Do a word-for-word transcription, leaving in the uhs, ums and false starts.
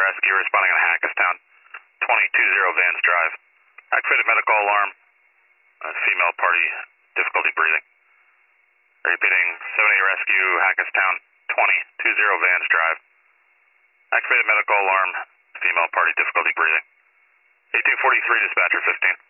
Rescue responding on Hackestown, twenty-two zero Vans Drive. Activated medical alarm. Uh, female party, difficulty breathing. Repeating, seven eight Rescue, Hackestown, twenty-two zero Vans Drive. Activated medical alarm. Female party, difficulty breathing. eighteen forty-three, dispatcher fifteen.